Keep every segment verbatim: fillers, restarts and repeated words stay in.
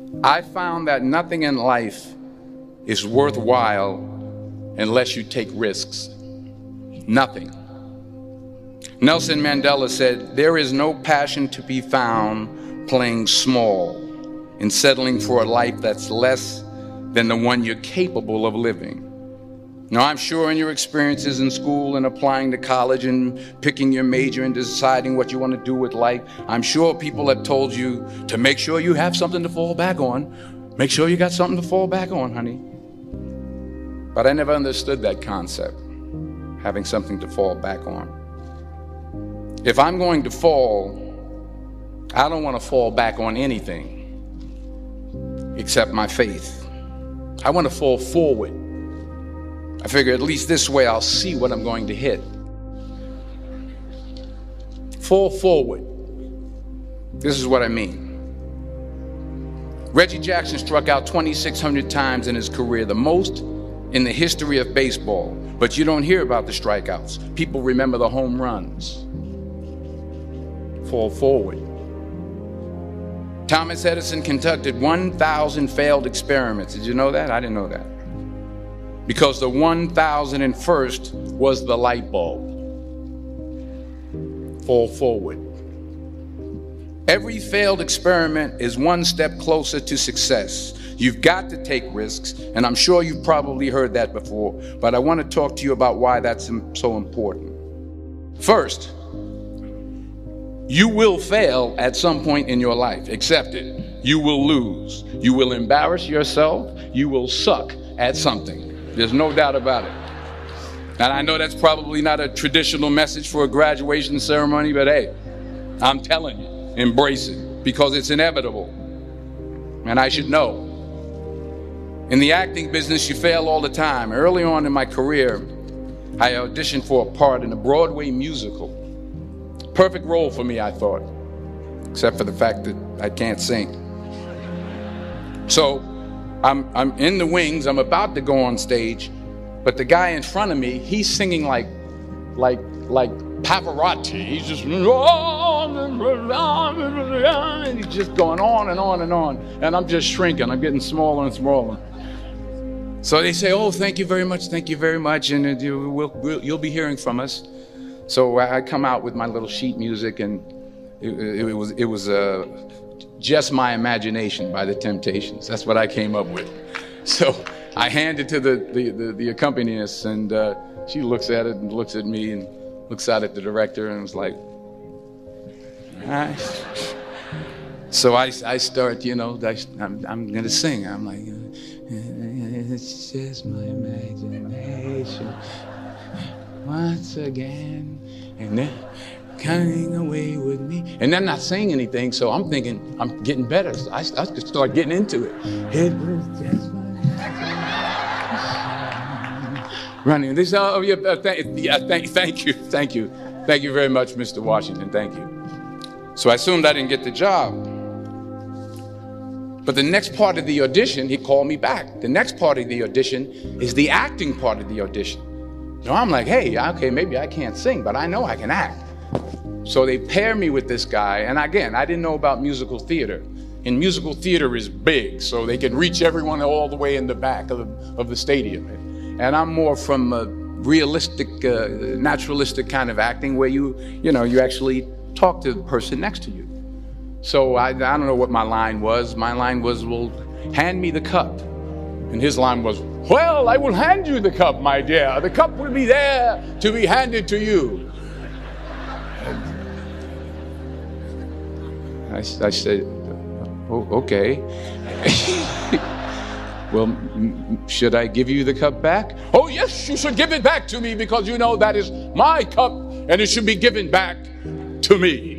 I found that nothing in life is worthwhile unless you take risks. Nothing. Nelson Mandela said, "There is no passion to be found playing small and settling for a life that's less than the one you're capable of living." Now, I'm sure in your experiences in school and applying to college and picking your major and deciding what you want to do with life, I'm sure people have told you to make sure you have something to fall back on. Make sure you got something to fall back on, honey. But I never understood that concept, having something to fall back on. If I'm going to fall, I don't want to fall back on anything except my faith. I want to fall forward. I figure at least this way I'll see what I'm going to hit. Fall forward. This is what I mean. Reggie Jackson struck out twenty-six hundred times in his career, the most in the history of baseball. But you don't hear about the strikeouts. People remember the home runs. Fall forward. Thomas Edison conducted one thousand failed experiments. Did you know that? I didn't know that. Because the one thousand first was the light bulb. Fall forward. Every failed experiment is one step closer to success. You've got to take risks, and I'm sure you've probably heard that before, but I want to talk to you about why that's so important. First, you will fail at some point in your life. Accept it. You will lose. You will embarrass yourself. You will suck at something. There's no doubt about it. And I know that's probably not a traditional message for a graduation ceremony, but hey, I'm telling you, embrace it, because it's inevitable. And I should know. In the acting business, you fail all the time. Early on in my career, I auditioned for a part in a Broadway musical. Perfect role for me, I thought, except for the fact that I can't sing. So I'm, I'm in the wings, I'm about to go on stage, but the guy in front of me, he's singing like, like, like Pavarotti. He's just, and he's just going on and on and on. And I'm just shrinking, I'm getting smaller and smaller. So they say, "Oh, thank you very much, thank you very much, and you, we'll, we'll, you'll be hearing from us." So I come out with my little sheet music, and it, it, it was, it was uh, Just My Imagination by the Temptations. That's what I came up with. So I hand it to the, the, the, the accompanist, and uh, she looks at it and looks at me and looks out at the director and was like, all right. So I, I start, you know, I, I'm, I'm going to sing. I'm like, it's just my imagination once again, and then coming away with me, and they're not saying anything, so I'm thinking I'm getting better. So I, I could start getting into it. It was just my running. This, oh yeah, uh, th- yeah thank, thank you, thank you, thank you very much, Mister Washington. Thank you. So I assumed I didn't get the job. But the next part of the audition, he called me back. The next part of the audition is the acting part of the audition. So I'm like, hey, okay, maybe I can't sing, but I know I can act. So they pair me with this guy, and again, I didn't know about musical theater. And musical theater is big, so they can reach everyone all the way in the back of the, of the stadium. And I'm more from a realistic, uh, naturalistic kind of acting where you, you know, you actually talk to the person next to you. So I, I don't know what my line was. My line was, well, hand me the cup. And his line was, well, I will hand you the cup, my dear. The cup will be there to be handed to you. I, I said, oh, okay. Well, m- should I give you the cup back? Oh, yes, you should give it back to me, because you know that is my cup and it should be given back to me.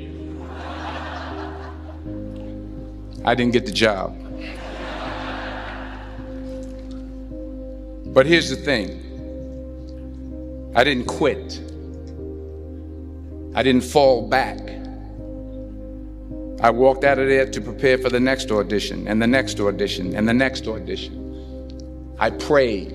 I didn't get the job. But here's the thing. I didn't quit. I didn't fall back. I walked out of there to prepare for the next audition, and the next audition, and the next audition. I prayed.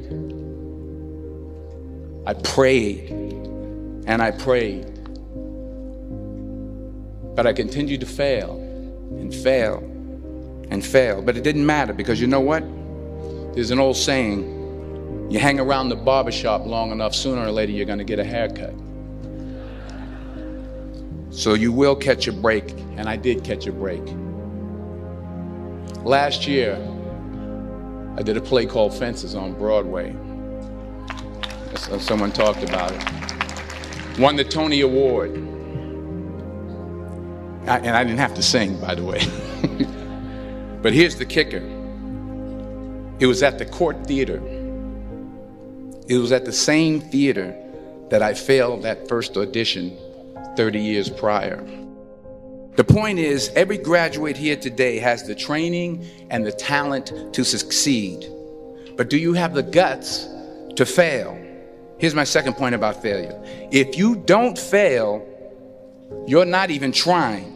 I prayed, and I prayed. But I continued to fail, and fail, and fail. But it didn't matter, because you know what? There's an old saying, you hang around the barbershop long enough, sooner or later you're going to get a haircut. So you will catch a break, and I did catch a break. Last year, I did a play called Fences on Broadway. Someone talked about it. Won the Tony Award. I, and I didn't have to sing, by the way. But here's the kicker. It was at the Court Theater. It was at the same theater that I failed that first audition thirty years prior. The point is, every graduate here today has the training and the talent to succeed. But do you have the guts to fail? Here's my second point about failure. If you don't fail, you're not even trying.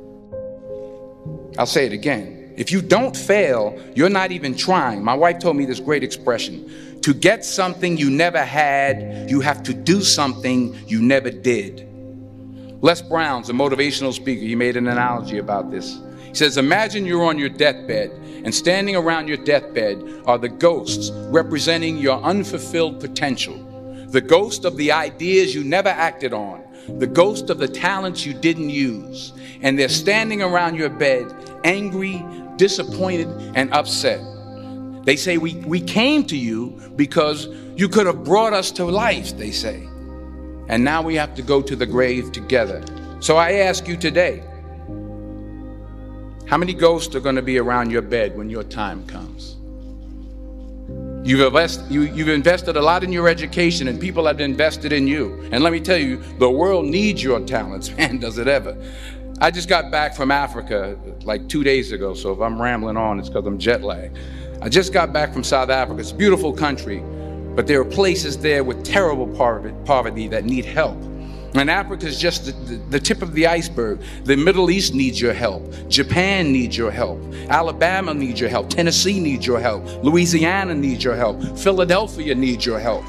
I'll say it again. If you don't fail, you're not even trying. My wife told me this great expression. To get something you never had, you have to do something you never did. Les Brown's a motivational speaker. He made an analogy about this. He says, imagine you're on your deathbed, and standing around your deathbed are the ghosts representing your unfulfilled potential. The ghost of the ideas you never acted on. The ghost of the talents you didn't use. And they're standing around your bed, angry, disappointed, and upset. They say, we, we came to you because you could have brought us to life, they say. And now we have to go to the grave together. So I ask you today, how many ghosts are going to be around your bed when your time comes? You've, invest, you, you've invested a lot in your education, and people have invested in you. And let me tell you, the world needs your talents. Man, does it ever. I just got back from Africa like two days ago, so if I'm rambling on, it's because I'm jet lagged. I just got back from South Africa. It's a beautiful country, but there are places there with terrible poverty that need help. And Africa is just the, the, the tip of the iceberg. The Middle East needs your help. Japan needs your help. Alabama needs your help. Tennessee needs your help. Louisiana needs your help. Philadelphia needs your help.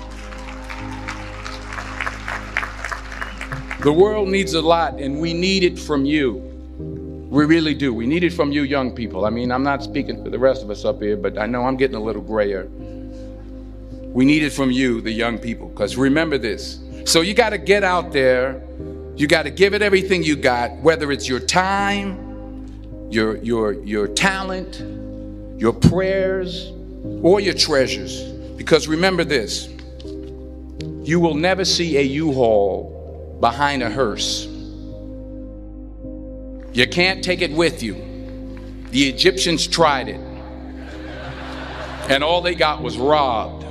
The world needs a lot, and we need it from you. We really do. We need it from you young people. I mean, I'm not speaking for the rest of us up here, but I know I'm getting a little grayer. We need it from you, the young people, because remember this. So you got to get out there. You got to give it everything you got, whether it's your time, your, your, your talent, your prayers, or your treasures. Because remember this, you will never see a U-Haul behind a hearse. You can't take it with you. The Egyptians tried it, and all they got was robbed.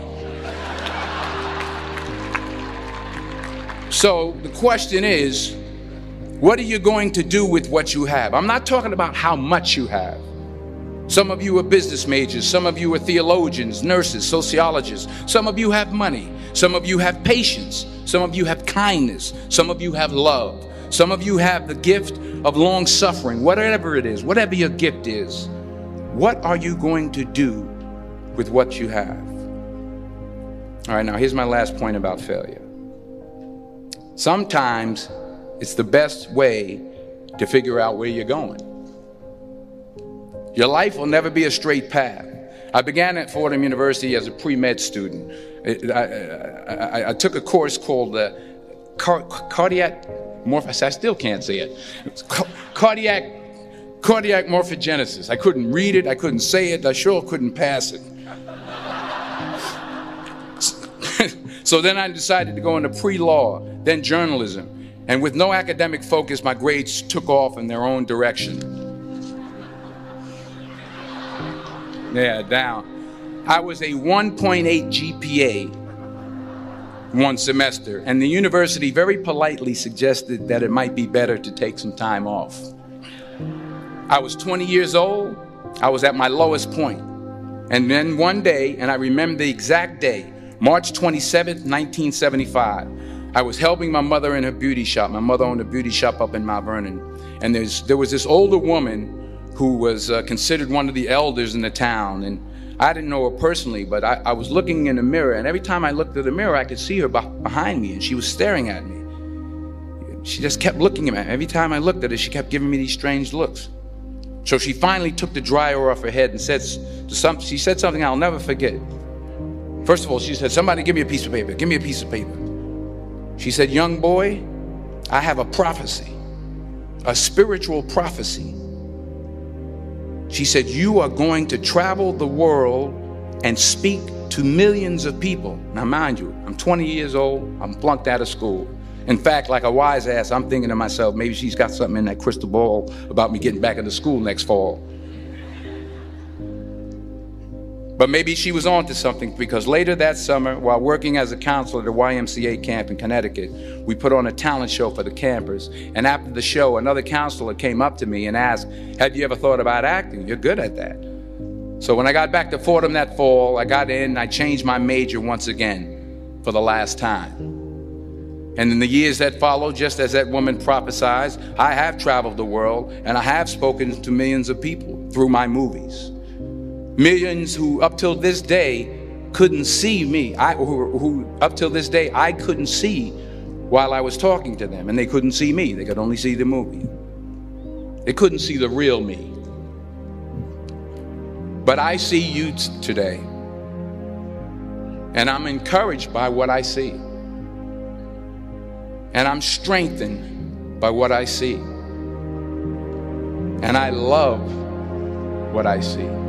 So the question is, what are you going to do with what you have? I'm not talking about how much you have. Some of you are business majors. Some of you are theologians, nurses, sociologists. Some of you have money. Some of you have patience. Some of you have kindness. Some of you have love. Some of you have the gift of long suffering. Whatever it is, whatever your gift is, what are you going to do with what you have? All right, now here's my last point about failure. Sometimes it's the best way to figure out where you're going. Your life will never be a straight path. I began at Fordham University as a pre-med student. I, I, I, I took a course called uh, car, cardiac morph. I still can't say it. It's ca- cardiac cardiac morphogenesis. I couldn't read it. I couldn't say it. I sure couldn't pass it. So then I decided to go into pre-law, then journalism. And with no academic focus, my grades took off in their own direction. Yeah, down. I was a one point eight G P A one semester, and the university very politely suggested that it might be better to take some time off. I was twenty years old. I was at my lowest point. And then one day, and I remember the exact day, March twenty-seventh, nineteen seventy-five, I was helping my mother in her beauty shop. My mother owned a beauty shop up in Mount Vernon. And there's, there was this older woman who was uh, considered one of the elders in the town. And I didn't know her personally, but I, I was looking in the mirror. And every time I looked at the mirror, I could see her b- behind me. And she was staring at me. She just kept looking at me. Every time I looked at her, she kept giving me these strange looks. So she finally took the dryer off her head and said, to some, she said something I'll never forget. First of all, she said, somebody give me a piece of paper. Give me a piece of paper. She said, young boy, I have a prophecy, a spiritual prophecy. She said, you are going to travel the world and speak to millions of people. Now, mind you, I'm twenty years old. I'm flunked out of school. In fact, like a wise ass, I'm thinking to myself, maybe she's got something in that crystal ball about me getting back into school next fall. But maybe she was on to something, because later that summer, while working as a counselor at the Y M C A camp in Connecticut, we put on a talent show for the campers. And after the show, another counselor came up to me and asked, have you ever thought about acting? You're good at that. So when I got back to Fordham that fall, I got in and I changed my major once again for the last time. And in the years that followed, just as that woman prophesied, I have traveled the world and I have spoken to millions of people through my movies. Millions who up till this day couldn't see me, I, who, who up till this day I couldn't see while I was talking to them, and they couldn't see me. They could only see the movie. They couldn't see the real me. But I see you t- today, and I'm encouraged by what I see. And I'm strengthened by what I see. And I love what I see.